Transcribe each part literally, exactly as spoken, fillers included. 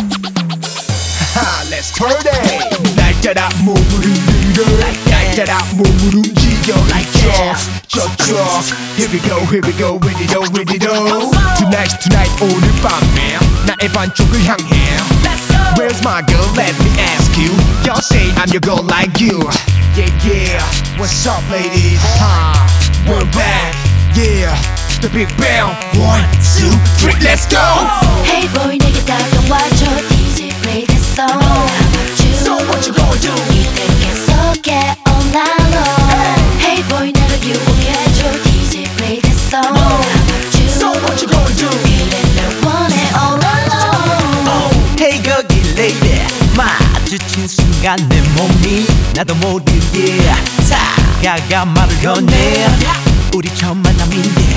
하하, let's party. 날 따라 몸을 흔들어 날 따라 몸을 움직여 like that. 저쪽 Here we go, here we go, ready to, ready to. Tonight, tonight, 오늘 밤에 나의 반쪽을 향해. Where's my girl? Let me ask you. Y'all say I'm your girl like you. Yeah, yeah. What's up, ladies? Huh? We're back. Yeah. The Big Bang. One, two, three, let's go. Hey boy, 내게 다가와줘. 디제이 play this song. How about you? So what you gonna do? 이때 계속해 all night long. Hey boy, 나를 유혹해줘. 디제이 play this song. How about you? So what you gonna do? 그래 날 원해 all alone. oh, Hey 거기 lady 마주친 순간 내 몸이 나도 모르게 다가가 말을 건네. 우리 처음 만남인데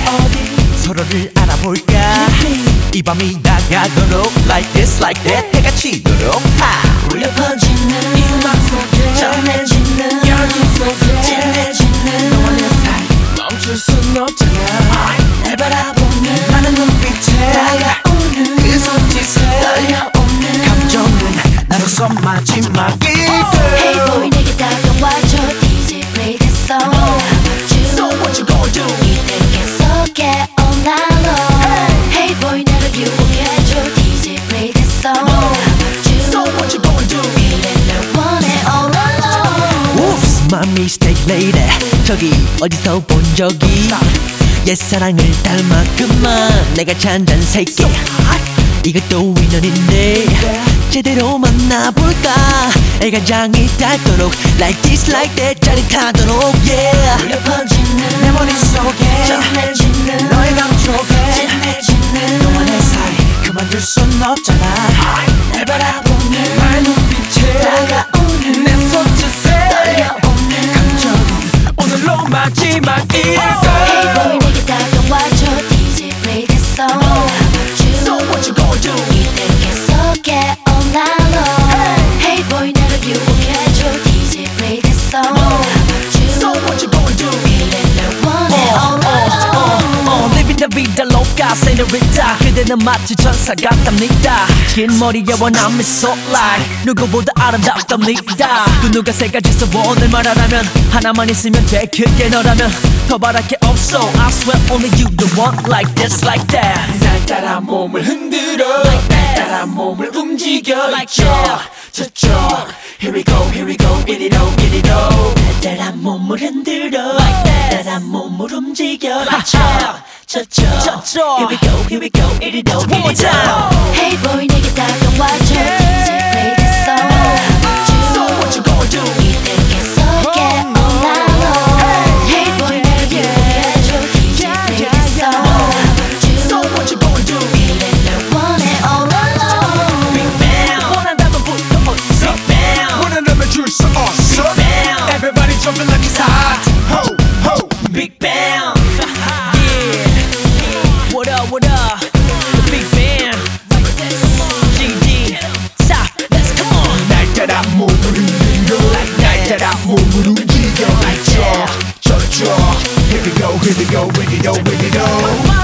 서로를 알아볼까. 이 밤이 다가도록 like this like that 해가 치도록 울려 퍼지는 이 음악 속에 전해지는 열기 속에 진해지는 너와 내 사이 멈출 순 없잖아. 날 바라보는 많은 눈빛에 다가오는 그 손짓에 떨려오는 감정은 나로서 마지막이 Hey boy 내게 다가와줘. 디제이 play this song. How about you? So what you gonna do? 이때 계속해 all night long. Hey boy 나를 유혹해줘. 디제이 play this song. How about you? So what you gonna do? 그래 날 원해 all alone. Oops, my mistake lady. 저기 어디서 본 적이 옛사랑을 닮아 그만 내가 찾는 새끼. 이것도 인연인데 제대로 만나볼까. 애가장이 닳도록 like this like that 짜릿하도록 yeah. 울려 퍼지는 내 머릿속에 전해지는 너의 감촉에 진해지는 너와 내 사이 그만둘 순 없잖아. 날 바라보는 말 눈빛에 다가오는 내 손짓에 떨려오는 감정은 오늘로 마지막이 Hey boy 내게 다가와줘. 디제이 play this song. How about you? So what you gonna do? 이때 계속해 all night long. Hey boy 나를 유혹해줘. 디제이 play this song. How about you? So what you gonna do? 그래 날 원해 all alone. 어, living the vida loca señorita. 그대는 마치 천사 같답니다. 긴 머리에 원한 미소 like 누구보다 아름답답니다. 그 누가 세 가지 소원을 말하라면 하나만 있으면 돼. 그게 너라면 더 바랄 게 없어. I swear only you the one like this like that. 날 따라 몸을 흔들어 날 따라 몸을 움직여 like that. 저쪽 Here we go, here we go, 이리로 이리로. 날 따라 몸을 흔들어 like that. 따라 몸을 움직여 like that. 저쪽 저쪽 Here we go, here we go, 이리로 이리로. Hey boy 내게 다가와줘. 디제이 play this song. How about you? So what you gonna do? 이때 계속해 all night long. Hey boy 나를 유혹해줘. 디제이 play this song. How about you? So what you gonna do? 그래 날 원해 all alone. Big Bang 원한다면 붙어 어디서 Big Bang 원한다면 줄 수 없어. Bang Everybody jumping like it's hot. Ho, ho. Big Bang yeah. What up, what up? The Big Bang G D Stop, let's come on. 날 따라 몸을 흔들어 날 따라 몸을 움직여 like that. 저쪽 Here we go, here we go, ready to, ready to.